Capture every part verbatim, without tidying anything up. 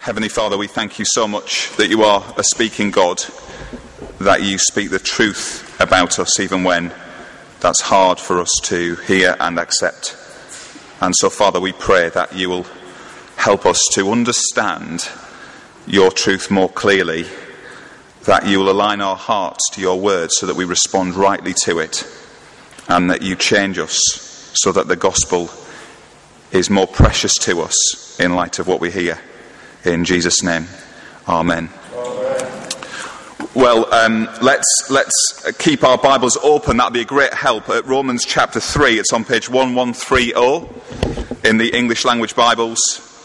Heavenly Father, we thank you so much that you are a speaking God, that you speak the truth about us even when that's hard for us to hear and accept. And so, Father, we pray that you will help us to understand your truth more clearly, that you will align our hearts to your word so that we respond rightly to it, and that you change us so that the gospel is more precious to us in light of what we hear. In Jesus' name, Amen. Amen. Well, um, let's let's keep our Bibles open. That'd be a great help. At Romans chapter three, it's on page eleven thirty in the English language Bibles.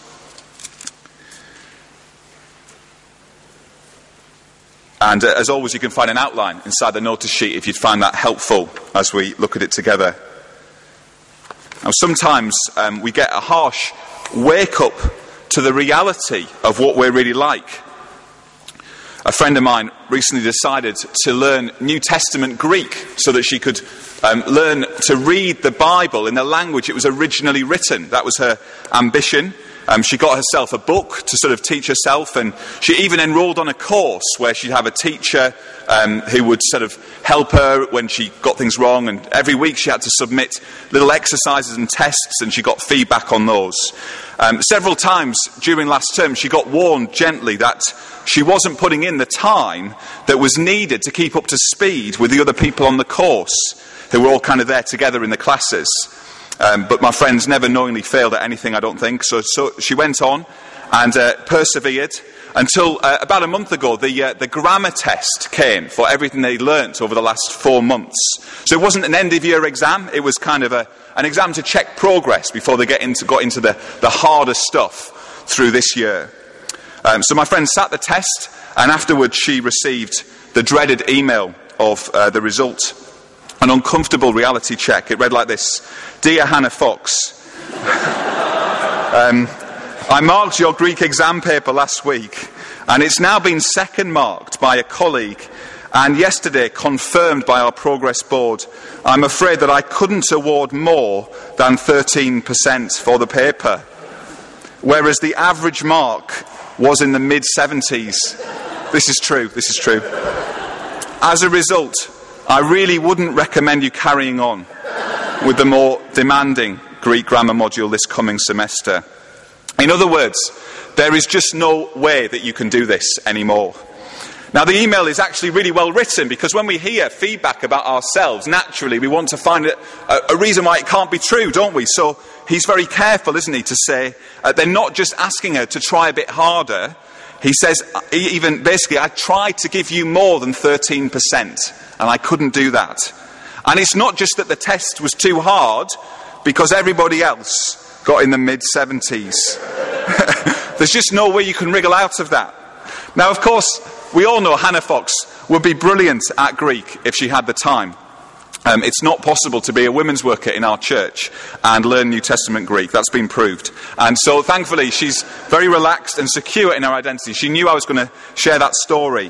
And uh, as always, you can find an outline inside the notice sheet if you'd find that helpful as we look at it together. Now, sometimes um, we get a harsh wake-up to the reality of what we're really like. A friend of mine recently decided to learn New Testament Greek so that she could um, learn to read the Bible in the language it was originally written. That was her ambition. Um, she got herself a book to sort of teach herself, and she even enrolled on a course where she'd have a teacher um, who would sort of help her when she got things wrong, and every week she had to submit little exercises and tests, and she got feedback on those. Um, several times during last term she got warned gently that she wasn't putting in the time that was needed to keep up to speed with the other people on the course, who were all kind of there together in the classes. Um, but my friends never knowingly failed at anything, I don't think. So, so she went on and uh, persevered until uh, about a month ago the uh, the grammar test came for everything they learnt over the last four months. So it wasn't an end-of-year exam. It was kind of a, an exam to check progress before they get into, got into the, the harder stuff through this year. Um, so my friend sat the test, and afterwards she received the dreaded email of uh, the result. An uncomfortable reality check. It read like this: Dear Hannah Fox, um, I marked your Greek exam paper last week, and it's now been second marked by a colleague, and yesterday confirmed by our progress board. I'm afraid that I couldn't award more than thirteen percent for the paper, whereas the average mark was in the mid seventies. This is true, this is true. As a result, I really wouldn't recommend you carrying on with the more demanding Greek grammar module this coming semester. In other words, there is just no way that you can do this anymore. Now, the email is actually really well written, because when we hear feedback about ourselves, naturally we want to find a, a reason why it can't be true, don't we? So he's very careful, isn't he, to say uh, they're not just asking her to try a bit harder. He says, even basically, I tried to give you more than thirteen percent, and I couldn't do that. And it's not just that the test was too hard, because everybody else got in the mid seventies. There's just no way you can wriggle out of that. Now, of course, we all know Hannah Fox would be brilliant at Greek if she had the time. Um, it's not possible to be a women's worker in our church and learn New Testament Greek. That's been proved. And so, thankfully, she's very relaxed and secure in her identity. She knew I was going to share that story.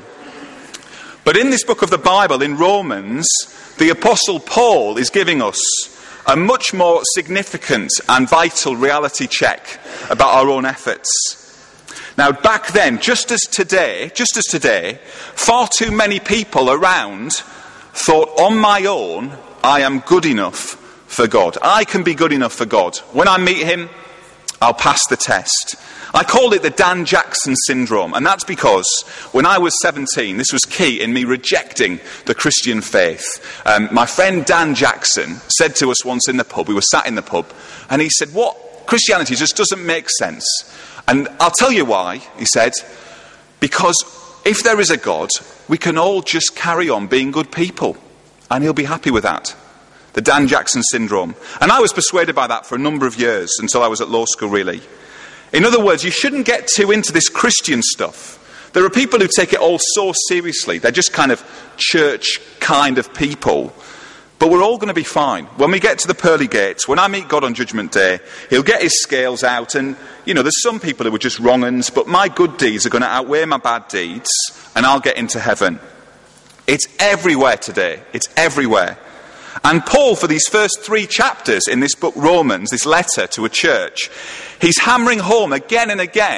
But in this book of the Bible, in Romans, the Apostle Paul is giving us a much more significant and vital reality check about our own efforts. Now, back then, just as today, just as today, far too many people around thought, on my own, I am good enough for God. I can be good enough for God. When I meet him, I'll pass the test. I called it the Dan Jackson syndrome, and that's because when I was seventeen, this was key in me rejecting the Christian faith. Um, my friend Dan Jackson said to us once in the pub, we were sat in the pub, and he said, what? Christianity just doesn't make sense. And I'll tell you why, he said, because if there is a God, we can all just carry on being good people, and he'll be happy with that. The Dan Jackson syndrome. And I was persuaded by that for a number of years, until I was at law school, really. In other words, you shouldn't get too into this Christian stuff. There are people who take it all so seriously. They're just kind of church kind of people. But we're all going to be fine. When we get to the pearly gates, when I meet God on Judgment Day, he'll get his scales out, and, you know, there's some people who are just wrong uns, but my good deeds are going to outweigh my bad deeds, and I'll get into heaven. It's everywhere today. It's everywhere. And Paul, for these first three chapters in this book, Romans, this letter to a church, he's hammering home again and again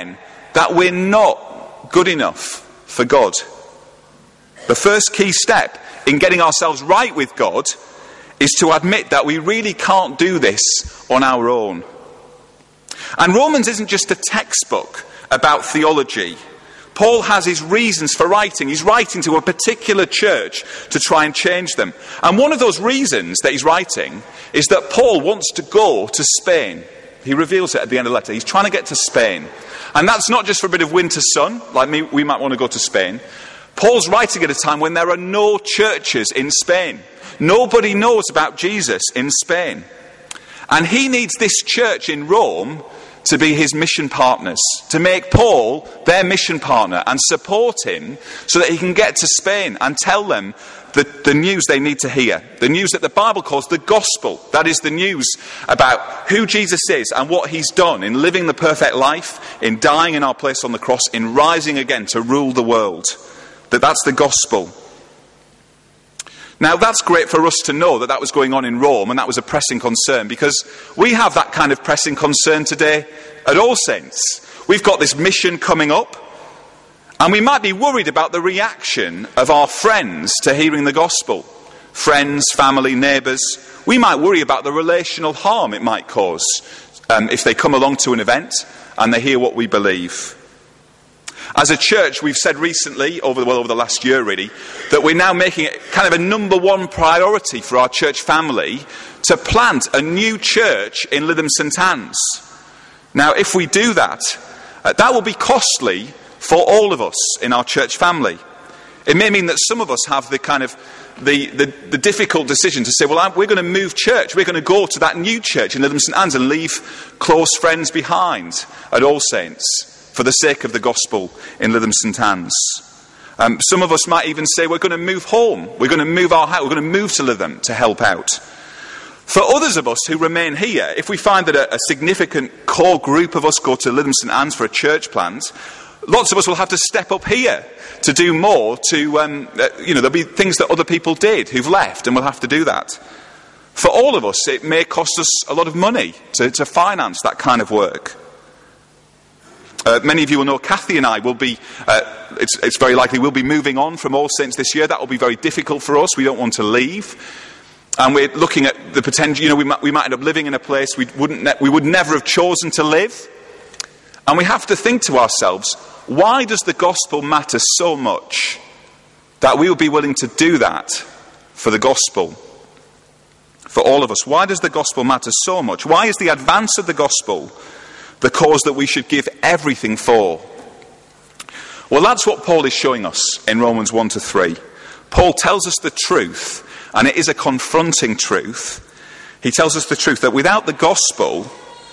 that we're not good enough for God. The first key step in getting ourselves right with God is to admit that we really can't do this on our own. And Romans isn't just a textbook about theology. Paul has his reasons for writing. He's writing to a particular church to try and change them. And one of those reasons that he's writing is that Paul wants to go to Spain. He reveals it at the end of the letter. He's trying to get to Spain. And that's not just for a bit of winter sun, like me, we might want to go to Spain. Paul's writing at a time when there are no churches in Spain. Nobody knows about Jesus in Spain. And he needs this church in Rome to be his mission partners, to make Paul their mission partner and support him so that he can get to Spain and tell them the, the news they need to hear. The news that the Bible calls the gospel. That is the news about who Jesus is and what he's done in living the perfect life, in dying in our place on the cross, in rising again to rule the world. That that's the gospel. Now, that's great for us to know that that was going on in Rome and that was a pressing concern, because we have that kind of pressing concern today at All Saints. We've got this mission coming up, and we might be worried about the reaction of our friends to hearing the gospel. Friends, family, neighbours. We might worry about the relational harm it might cause um, if they come along to an event and they hear what we believe. As a church, we've said recently, over the, well, over the last year really, that we're now making it kind of a number one priority for our church family to plant a new church in Lytham St Anne's. Now, if we do that, uh, that will be costly for all of us in our church family. It may mean that some of us have the kind of the, the, the difficult decision to say, well, I'm, we're going to move church. We're going to go to that new church in Lytham St Anne's and leave close friends behind at All Saints, for the sake of the gospel in Lytham St Anne's. Um, some of us might even say we're going to move home. We're going to move our house. We're going to move to Lytham to help out. For others of us who remain here, if we find that a, a significant core group of us go to Lytham St Anne's for a church plant, lots of us will have to step up here to do more to, um, uh, you know, there'll be things that other people did who've left, and we'll have to do that. For all of us, it may cost us a lot of money to, to finance that kind of work. Uh, many of you will know Kathy and I will be, uh, it's, it's very likely we'll be moving on from All Saints this year. That will be very difficult for us. We don't want to leave. And we're looking at the potential, you know, we might, we might end up living in a place we wouldn't, ne- we would never have chosen to live. And we have to think to ourselves, why does the gospel matter so much that we would be willing to do that for the gospel? For all of us. Why does the gospel matter so much? Why is the advance of the gospel the cause that we should give everything for? Well, that's what Paul is showing us in Romans one to three. Paul tells us the truth, and it is a confronting truth. He tells us the truth that without the gospel,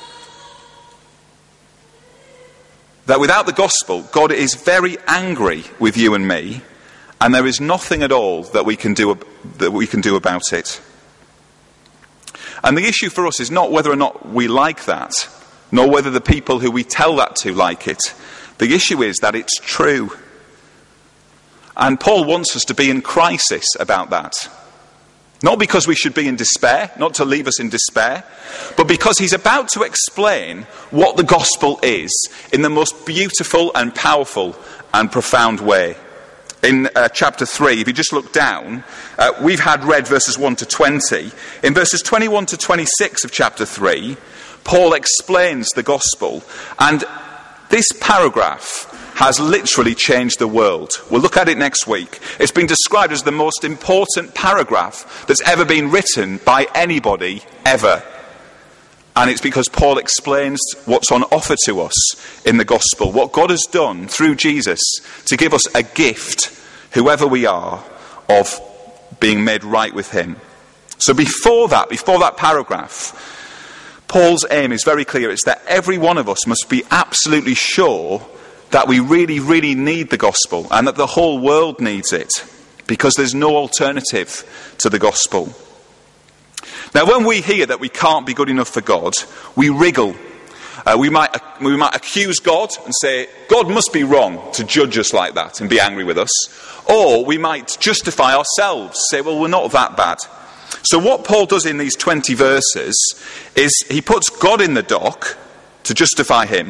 that without the gospel, God is very angry with you and me, and there is nothing at all that we can do, that we can do about it. And the issue for us is not whether or not we like that, nor whether the people who we tell that to like it. The issue is that it's true. And Paul wants us to be in crisis about that. Not because we should be in despair, not to leave us in despair, but because he's about to explain what the gospel is in the most beautiful and powerful and profound way. In uh, chapter three, if you just look down, uh, we've had read verses one to twenty. In verses twenty-one to twenty-six of chapter three, Paul explains the gospel, and this paragraph has literally changed the world. We'll look at it next week. It's been described as the most important paragraph that's ever been written by anybody, ever. And it's because Paul explains what's on offer to us in the gospel, what God has done through Jesus to give us a gift, whoever we are, of being made right with him. So before that, before that paragraph, Paul's aim is very clear. It's that every one of us must be absolutely sure that we really, really need the gospel and that the whole world needs it, because there's no alternative to the gospel. Now, when we hear that we can't be good enough for God, we wriggle. Uh, we might we might accuse God and say, God must be wrong to judge us like that and be angry with us. Or we might justify ourselves, say, well, we're not that bad. So what Paul does in these twenty verses is he puts God in the dock to justify him,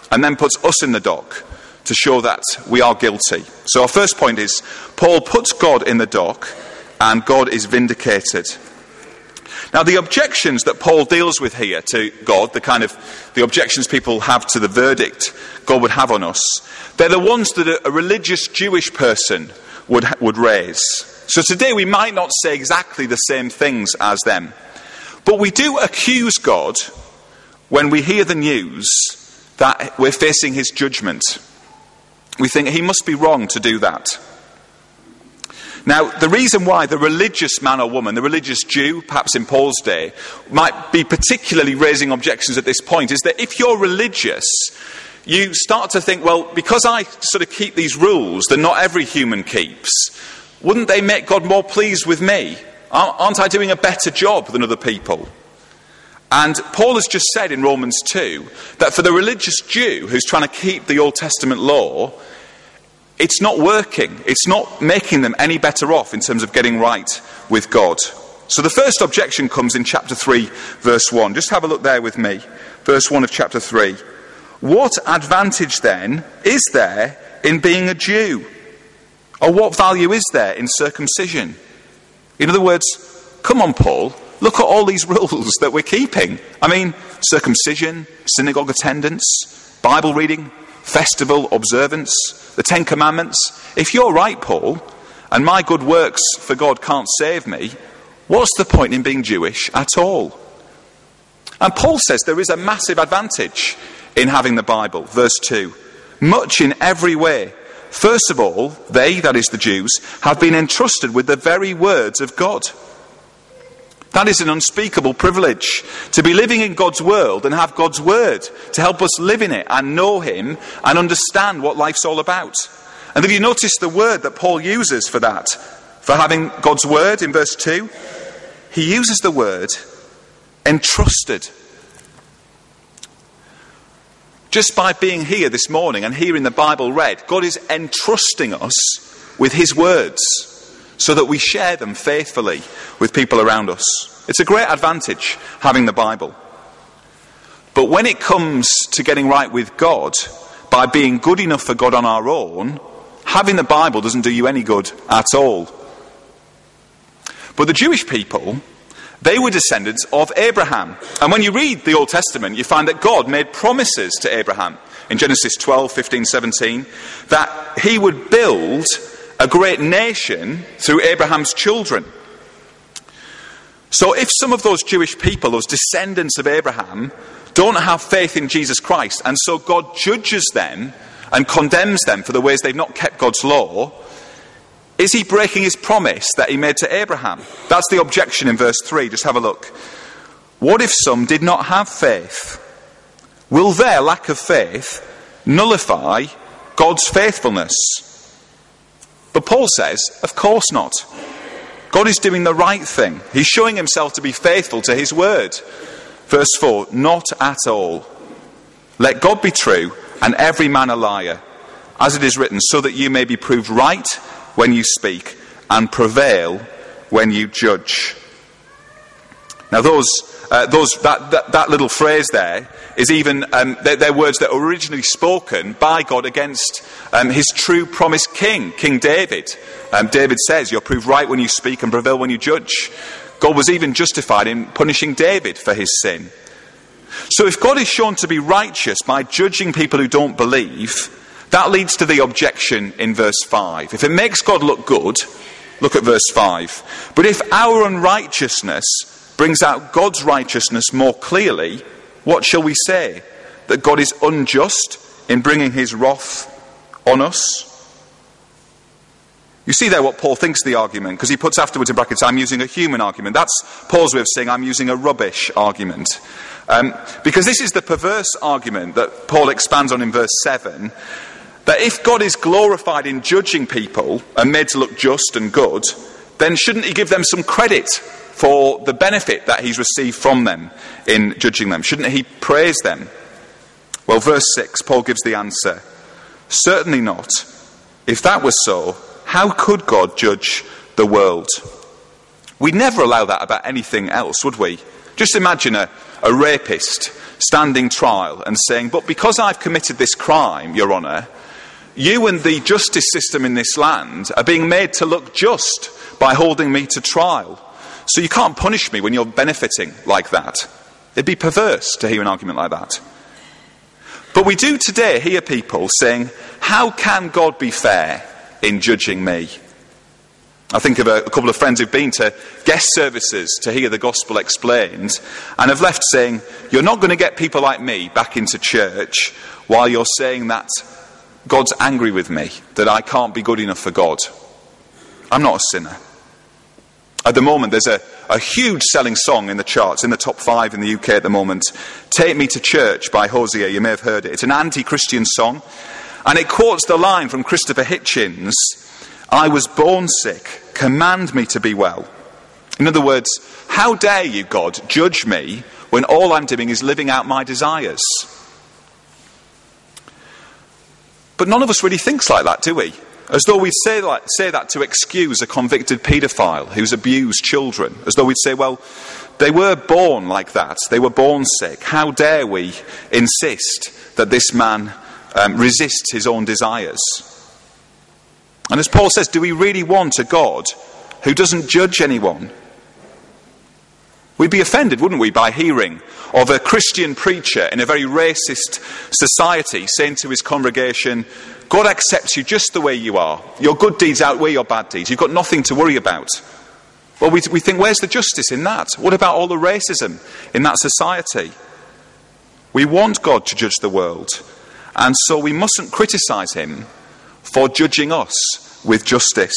and then puts us in the dock to show that we are guilty. So our first point is, Paul puts God in the dock and God is vindicated. Now, the objections that Paul deals with here to God, the kind of the objections people have to the verdict God would have on us, they're the ones that a religious Jewish person would would raise. So today we might not say exactly the same things as them, but we do accuse God when we hear the news that we're facing his judgment. We think he must be wrong to do that. Now, the reason why the religious man or woman, the religious Jew, perhaps in Paul's day, might be particularly raising objections at this point is that if you're religious, you start to think, well, because I sort of keep these rules that not every human keeps, wouldn't they make God more pleased with me? Aren't I doing a better job than other people? And Paul has just said in Romans two that for the religious Jew who's trying to keep the Old Testament law, it's not working. It's not making them any better off in terms of getting right with God. So the first objection comes in chapter three, verse one. Just have a look there with me. Verse one of chapter three. What advantage then is there in being a Jew? Or what value is there in circumcision? In other words, come on, Paul, look at all these rules that we're keeping. I mean, circumcision, synagogue attendance, Bible reading, festival observance, the Ten Commandments. If you're right, Paul, and my good works for God can't save me, what's the point in being Jewish at all? And Paul says there is a massive advantage in having the Bible. Verse two. Much in every way. First of all, they, that is the Jews, have been entrusted with the very words of God. That is an unspeakable privilege, to be living in God's world and have God's word to help us live in it and know him and understand what life's all about. And have you noticed the word that Paul uses for that, for having God's word in verse two? He uses the word entrusted. Just by being here this morning and hearing the Bible read, God is entrusting us with his words so that we share them faithfully with people around us. It's a great advantage having the Bible. But when it comes to getting right with God, by being good enough for God on our own, having the Bible doesn't do you any good at all. But the Jewish people, they were descendants of Abraham. And when you read the Old Testament, you find that God made promises to Abraham in Genesis twelve, fifteen, seventeen, that he would build a great nation through Abraham's children. So if some of those Jewish people, those descendants of Abraham, don't have faith in Jesus Christ, and so God judges them and condemns them for the ways they've not kept God's law, is he breaking his promise that he made to Abraham? That's the objection in verse three. Just have a look. What if some did not have faith? Will their lack of faith nullify God's faithfulness? But Paul says, of course not. God is doing the right thing. He's showing himself to be faithful to his word. Verse four, not at all. Let God be true and every man a liar, as it is written, so that you may be proved right when you speak and prevail when you judge. Now those, uh, those that, that, that little phrase there is even, um, they're, they're words that were originally spoken by God against um, his true promised king, King David. Um, David says, you're proved right when you speak and prevail when you judge. God was even justified in punishing David for his sin. So if God is shown to be righteous by judging people who don't believe, that leads to the objection in verse five. If it makes God look good, look at verse five. But if our unrighteousness brings out God's righteousness more clearly, what shall we say? That God is unjust in bringing his wrath on us? You see there what Paul thinks of the argument, because he puts afterwards in brackets, I'm using a human argument. That's Paul's way of saying I'm using a rubbish argument. Um, because this is the perverse argument that Paul expands on in verse seven, that if God is glorified in judging people and made to look just and good, then shouldn't he give them some credit for the benefit that he's received from them in judging them? Shouldn't he praise them? Well, verse six, Paul gives the answer. Certainly not. If that was so, how could God judge the world? We'd never allow that about anything else, would we? Just imagine a, a rapist standing trial and saying, but because I've committed this crime, Your Honour, you and the justice system in this land are being made to look just by holding me to trial. So you can't punish me when you're benefiting like that. It'd be perverse to hear an argument like that. But we do today hear people saying, how can God be fair in judging me? I think of a, a couple of friends who've been to guest services to hear the gospel explained and have left saying, you're not going to get people like me back into church while you're saying that God's angry with me, that I can't be good enough for God. I'm not a sinner. At the moment, there's a, a huge selling song in the charts, in the top five in the U K at the moment, Take Me to Church by Hosea. You may have heard it. It's an anti-Christian song, and it quotes the line from Christopher Hitchens, I was born sick, command me to be well. In other words, how dare you, God, judge me when all I'm doing is living out my desires? But none of us really thinks like that, do we? As though we'd say, like, say that to excuse a convicted paedophile who's abused children. As though we'd say, well, they were born like that. They were born sick. How dare we insist that this man um, resists his own desires? And as Paul says, do we really want a God who doesn't judge anyone? We'd be offended, wouldn't we, by hearing of a Christian preacher in a very racist society saying to his congregation, God accepts you just the way you are. Your good deeds outweigh your bad deeds. You've got nothing to worry about. Well, we, we think, where's the justice in that? What about all the racism in that society? We want God to judge the world, and so we mustn't criticise him for judging us with justice.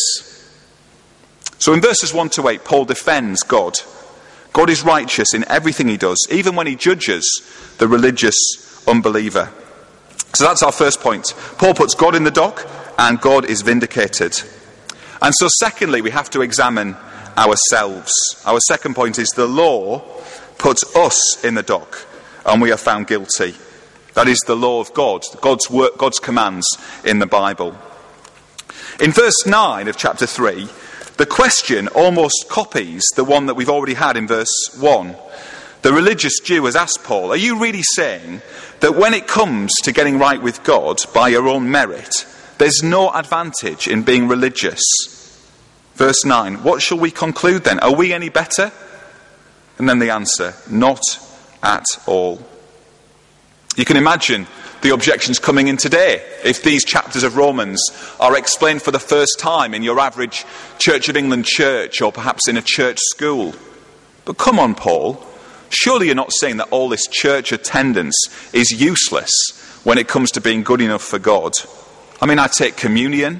So in verses one to eight, Paul defends God. God is righteous in everything he does, even when he judges the religious unbeliever. So that's our first point. Paul puts God in the dock, and God is vindicated. And so secondly, we have to examine ourselves. Our second point is the law puts us in the dock, and we are found guilty. That is the law of God, God's work, God's commands in the Bible. In verse nine of chapter three, the question almost copies the one that we've already had in verse one. The religious Jew has asked Paul, are you really saying that when it comes to getting right with God by your own merit, there's no advantage in being religious? Verse nine, what shall we conclude then? Are we any better? And then the answer, not at all. You can imagine the objections coming in today if these chapters of Romans are explained for the first time in your average Church of England church or perhaps in a church school. But come on, Paul, surely you're not saying that all this church attendance is useless when it comes to being good enough for God. I mean, I take communion.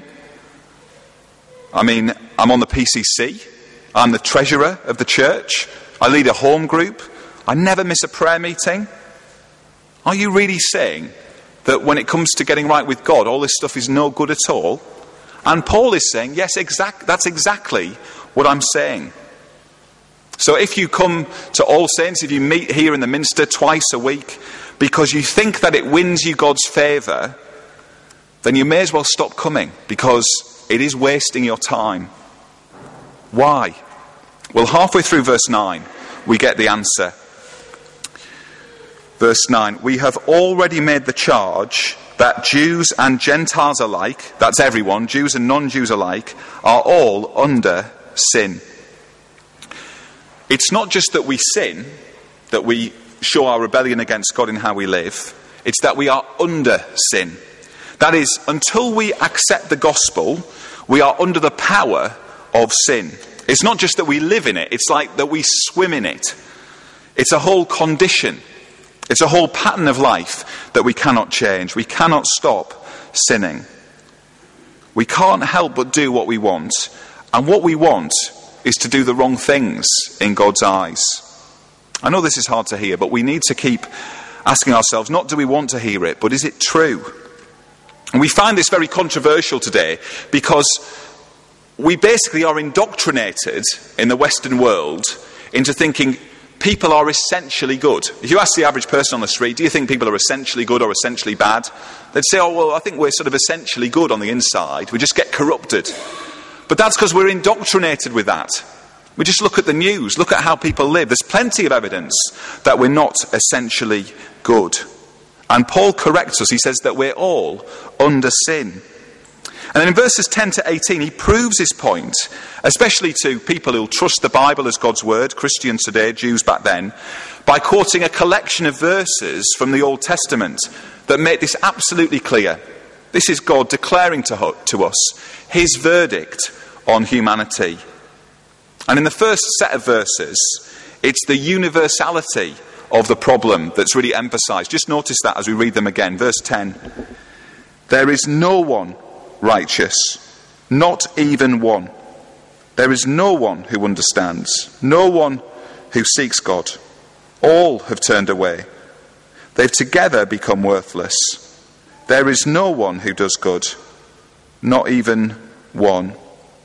I mean, I'm on the P C C. I'm the treasurer of the church. I lead a home group. I never miss a prayer meeting. Are you really saying that when it comes to getting right with God, all this stuff is no good at all? And Paul is saying, yes, exact, that's exactly what I'm saying. So if you come to All Saints, if you meet here in the Minster twice a week, because you think that it wins you God's favour, then you may as well stop coming, because it is wasting your time. Why? Well, halfway through verse nine, we get the answer. Verse nine, we have already made the charge that Jews and Gentiles alike, that's everyone, Jews and non-Jews alike, are all under sin. It's not just that we sin, that we show our rebellion against God in how we live, it's that we are under sin. That is, until we accept the gospel, we are under the power of sin. It's not just that we live in it, it's like that we swim in it. It's a whole condition. It's a whole pattern of life that we cannot change. We cannot stop sinning. We can't help but do what we want. And what we want is to do the wrong things in God's eyes. I know this is hard to hear, but we need to keep asking ourselves, not do we want to hear it, but is it true? And we find this very controversial today because we basically are indoctrinated in the Western world into thinking people are essentially good. If you ask the average person on the street, do you think people are essentially good or essentially bad? They'd say, oh, well, I think we're sort of essentially good on the inside. We just get corrupted. But that's because we're indoctrinated with that. We just look at the news, look at how people live. There's plenty of evidence that we're not essentially good. And Paul corrects us. He says that we're all under sin. And then in verses ten to eighteen, he proves his point, especially to people who trust the Bible as God's word, Christians today, Jews back then, by quoting a collection of verses from the Old Testament that make this absolutely clear. This is God declaring to, to us his verdict on humanity. And in the first set of verses, it's the universality of the problem that's really emphasized. Just notice that as we read them again. Verse ten. There is no one righteous, not even one. There is no one who understands, no one who seeks God. All have turned away. They've together become worthless. There is no one who does good, not even one.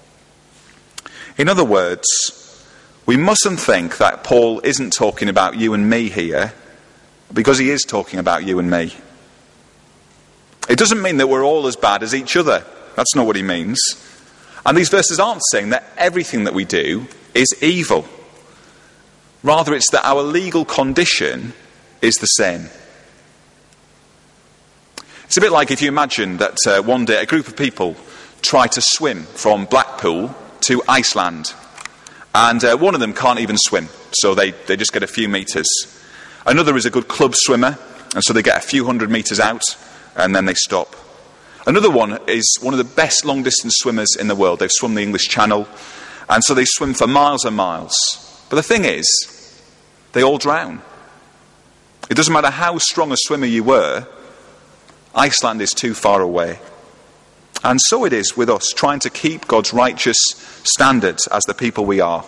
In other words, we mustn't think that Paul isn't talking about you and me here, because he is talking about you and me. It doesn't mean that we're all as bad as each other. That's not what he means. And these verses aren't saying that everything that we do is evil. Rather, it's that our legal condition is the same. It's a bit like if you imagine that uh, one day a group of people try to swim from Blackpool to Iceland. And uh, one of them can't even swim, so they, they just get a few metres. Another is a good club swimmer, and so they get a few hundred metres out, and then they stop. Another one is one of the best long-distance swimmers in the world. They've swum the English Channel, and so they swim for miles and miles. But the thing is, they all drown. It doesn't matter how strong a swimmer you were, Iceland is too far away. And so it is with us, trying to keep God's righteous standards as the people we are.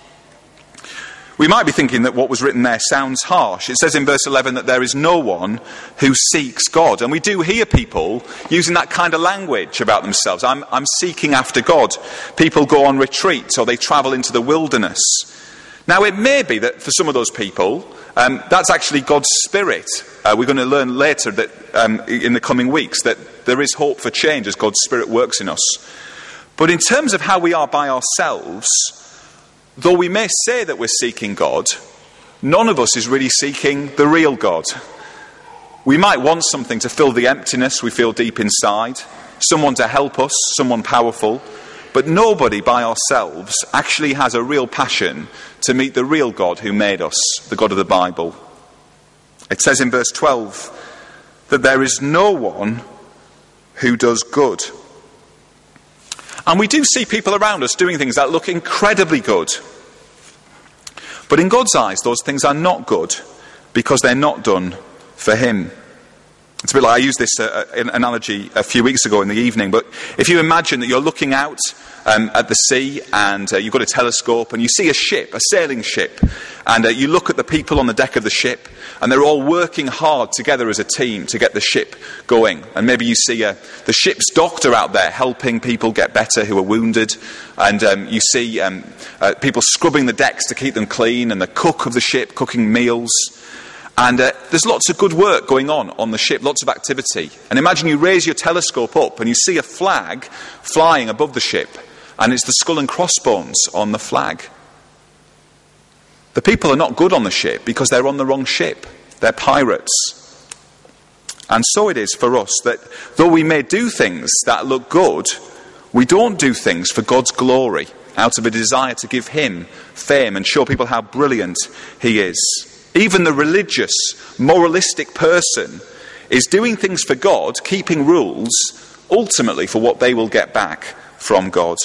We might be thinking that what was written there sounds harsh. It says in verse eleven that there is no one who seeks God. And we do hear people using that kind of language about themselves. I'm, I'm seeking after God. People go on retreat or they travel into the wilderness. Now, it may be that for some of those people, um, that's actually God's Spirit. Uh, we're going to learn later that um, in the coming weeks that there is hope for change as God's Spirit works in us. But in terms of how we are by ourselves, though we may say that we're seeking God, none of us is really seeking the real God. We might want something to fill the emptiness we feel deep inside, someone to help us, someone powerful, but nobody by ourselves actually has a real passion to meet the real God who made us, the God of the Bible. It says in verse twelve that there is no one who does good. And we do see people around us doing things that look incredibly good. But in God's eyes, those things are not good because they're not done for him. It's a bit like, I used this uh, analogy a few weeks ago in the evening, but if you imagine that you're looking out um, at the sea and uh, you've got a telescope and you see a ship, a sailing ship, and uh, you look at the people on the deck of the ship and they're all working hard together as a team to get the ship going. And maybe you see uh, the ship's doctor out there helping people get better who are wounded, and um, you see um, uh, people scrubbing the decks to keep them clean, and the cook of the ship cooking meals. And uh, there's lots of good work going on on the ship, lots of activity. And imagine you raise your telescope up and you see a flag flying above the ship, and it's the skull and crossbones on the flag. The people are not good on the ship because they're on the wrong ship. They're pirates. And so it is for us that though we may do things that look good, we don't do things for God's glory, out of a desire to give him fame and show people how brilliant he is. Even the religious, moralistic person is doing things for God, keeping rules, ultimately for what they will get back from God.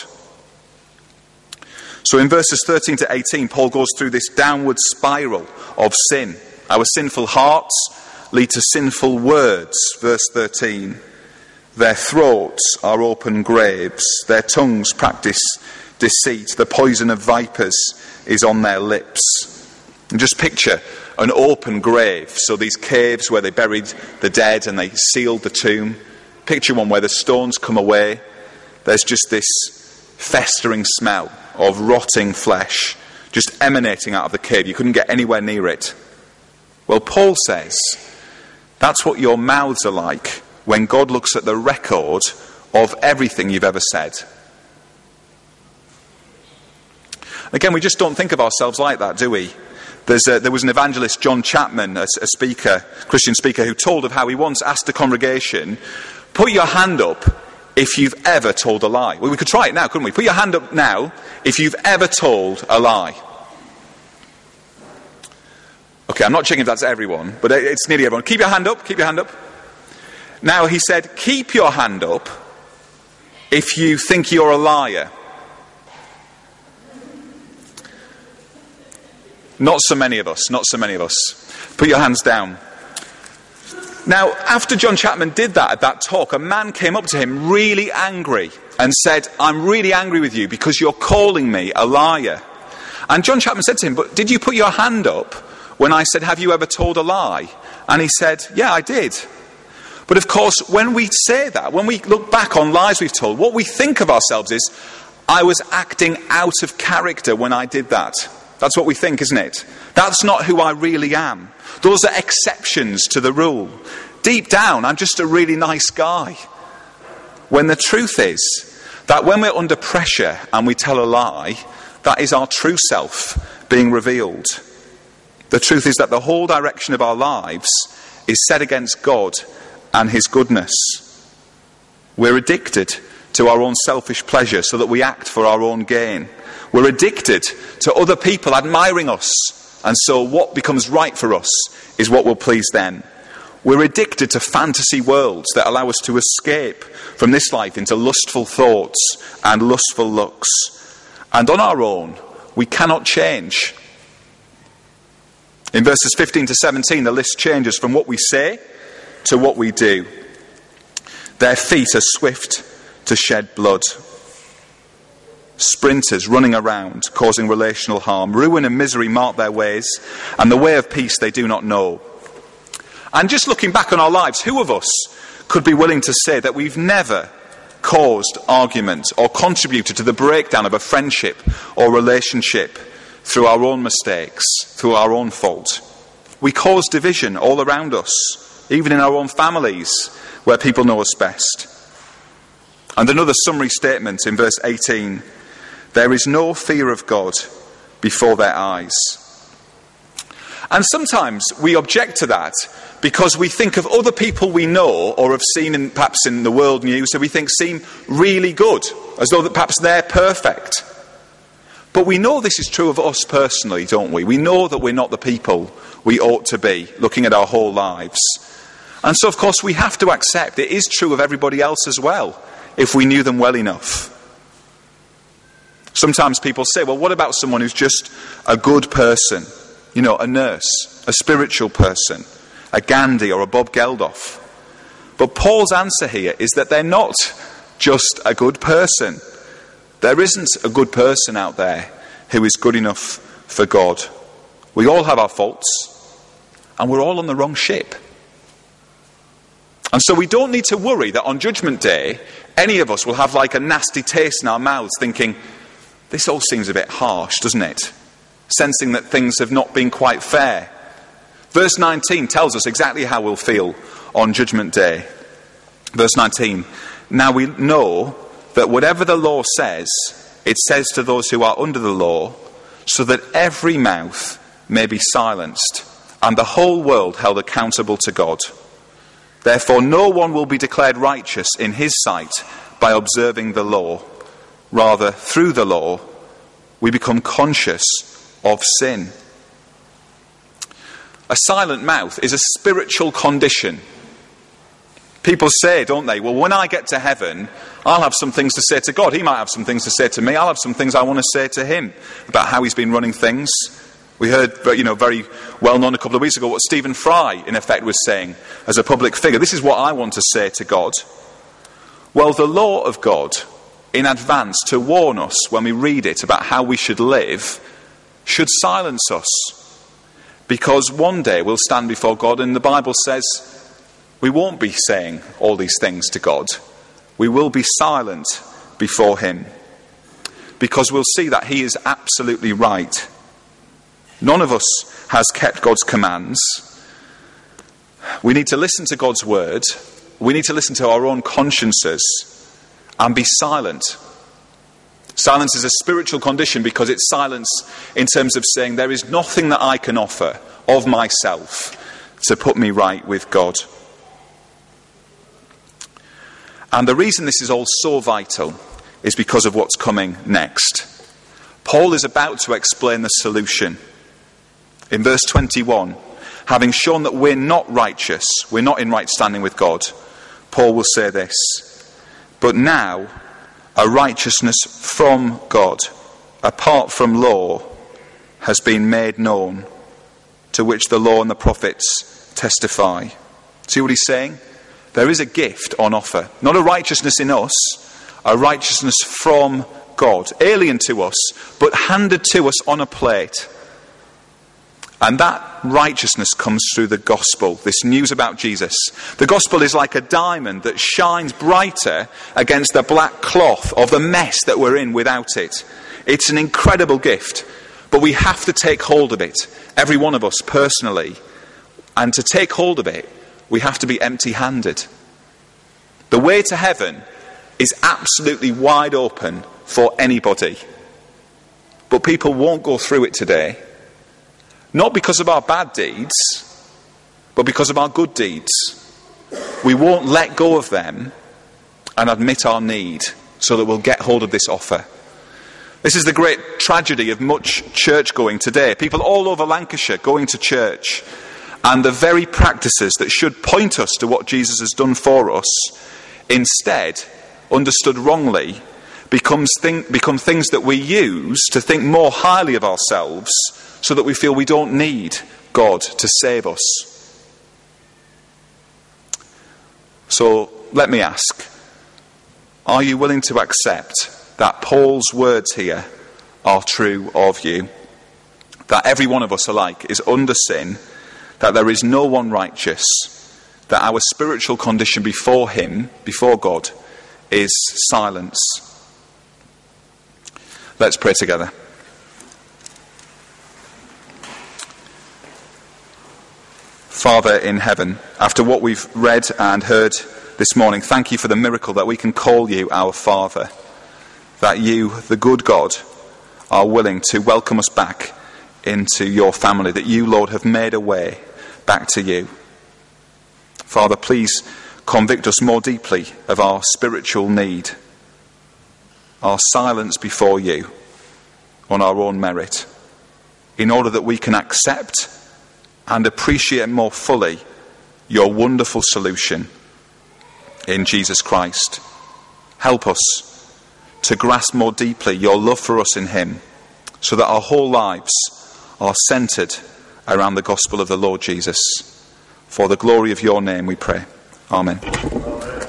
So in verses thirteen to eighteen, Paul goes through this downward spiral of sin. Our sinful hearts lead to sinful words. Verse thirteen, their throats are open graves, their tongues practice deceit, the poison of vipers is on their lips. And just picture an open grave. So these caves where they buried the dead and they sealed the tomb. Picture one where the stones come away. There's just this festering smell of rotting flesh just emanating out of the cave. You couldn't get anywhere near it. Well, Paul says that's what your mouths are like when God looks at the record of everything you've ever said. Again, we just don't think of ourselves like that, do we? There's a, there was an evangelist, John Chapman, a, a speaker, Christian speaker, who told of how he once asked the congregation, put your hand up if you've ever told a lie. Well, we could try it now, couldn't we? Put your hand up now if you've ever told a lie. Okay, I'm not checking if that's everyone, but it's nearly everyone. Keep your hand up, keep your hand up. Now, he said, keep your hand up if you think you're a liar. Not so many of us, not so many of us. Put your hands down. Now, after John Chapman did that at that talk, a man came up to him really angry and said, I'm really angry with you because you're calling me a liar. And John Chapman said to him, but did you put your hand up when I said, have you ever told a lie? And he said, yeah, I did. But of course, when we say that, when we look back on lies we've told, what we think of ourselves is, I was acting out of character when I did that. That's what we think, isn't it? That's not who I really am. Those are exceptions to the rule. Deep down, I'm just a really nice guy. When the truth is that when we're under pressure and we tell a lie, that is our true self being revealed. The truth is that the whole direction of our lives is set against God and his goodness. We're addicted to our own selfish pleasure so that we act for our own gain. We're addicted to other people admiring us, and so what becomes right for us is what will please them. We're addicted to fantasy worlds that allow us to escape from this life into lustful thoughts and lustful looks. And on our own, we cannot change. In verses fifteen to seventeen, the list changes from what we say to what we do. Their feet are swift to shed blood. Sprinters running around, causing relational harm. Ruin and misery mark their ways, and the way of peace they do not know. And just looking back on our lives, who of us could be willing to say that we've never caused argument or contributed to the breakdown of a friendship or relationship through our own mistakes, through our own fault? We cause division all around us, even in our own families, where people know us best. And another summary statement in verse eighteen, there is no fear of God before their eyes. And sometimes we object to that because we think of other people we know or have seen in, perhaps in the world news that we think seem really good, as though that perhaps they're perfect. But we know this is true of us personally, don't we? We know that we're not the people we ought to be, looking at our whole lives. And so, of course, we have to accept it is true of everybody else as well, if we knew them well enough. Sometimes people say, well, what about someone who's just a good person? You know, a nurse, a spiritual person, a Gandhi or a Bob Geldof. But Paul's answer here is that they're not just a good person. There isn't a good person out there who is good enough for God. We all have our faults, and we're all on the wrong ship. And so we don't need to worry that on Judgment Day, any of us will have like a nasty taste in our mouths thinking, this all seems a bit harsh, doesn't it? Sensing that things have not been quite fair. Verse nineteen tells us exactly how we'll feel on Judgment Day. Verse nineteen, now we know that whatever the law says, it says to those who are under the law, so that every mouth may be silenced, and the whole world held accountable to God. Therefore no one will be declared righteous in his sight by observing the law. Rather, through the law, we become conscious of sin. A silent mouth is a spiritual condition. People say, don't they, well, when I get to heaven, I'll have some things to say to God. He might have some things to say to me. I'll have some things I want to say to him about how he's been running things. We heard, you know, very well known a couple of weeks ago what Stephen Fry, in effect, was saying as a public figure. This is what I want to say to God. Well, the law of God, in advance, to warn us when we read it about how we should live, should silence us. Because one day we'll stand before God, and the Bible says we won't be saying all these things to God. We will be silent before him. Because we'll see that he is absolutely right. None of us has kept God's commands. We need to listen to God's word. We need to listen to our own consciences and be silent. Silence is a spiritual condition because it's silence in terms of saying there is nothing that I can offer of myself to put me right with God. And the reason this is all so vital is because of what's coming next. Paul is about to explain the solution. In verse twenty-one, having shown that we're not righteous, we're not in right standing with God, Paul will say this: but now a righteousness from God, apart from law, has been made known, to which the law and the prophets testify. See what he's saying? There is a gift on offer. Not a righteousness in us, a righteousness from God, alien to us, but handed to us on a plate. And that righteousness comes through the gospel, this news about Jesus. The gospel is like a diamond that shines brighter against the black cloth of the mess that we're in without it. It's an incredible gift, but we have to take hold of it, every one of us personally. And to take hold of it, we have to be empty-handed. The way to heaven is absolutely wide open for anybody. But people won't go through it today. Not because of our bad deeds, but because of our good deeds. We won't let go of them and admit our need so that we'll get hold of this offer. This is the great tragedy of much church going today. People all over Lancashire going to church, and the very practices that should point us to what Jesus has done for us, instead, understood wrongly, becomes thing, become things that we use to think more highly of ourselves, so that we feel we don't need God to save us. So let me ask, are you willing to accept that Paul's words here are true of you? That every one of us alike is under sin, that there is no one righteous, that our spiritual condition before him, before God, is silence. Let's pray together. Father in heaven, after what we've read and heard this morning, thank you for the miracle that we can call you our Father. That you, the good God, are willing to welcome us back into your family. That you, Lord, have made a way back to you. Father, please convict us more deeply of our spiritual need, our silence before you on our own merit, in order that we can accept and appreciate more fully your wonderful solution in Jesus Christ. Help us to grasp more deeply your love for us in him, so that our whole lives are centred around the gospel of the Lord Jesus. For the glory of your name we pray. Amen. Amen.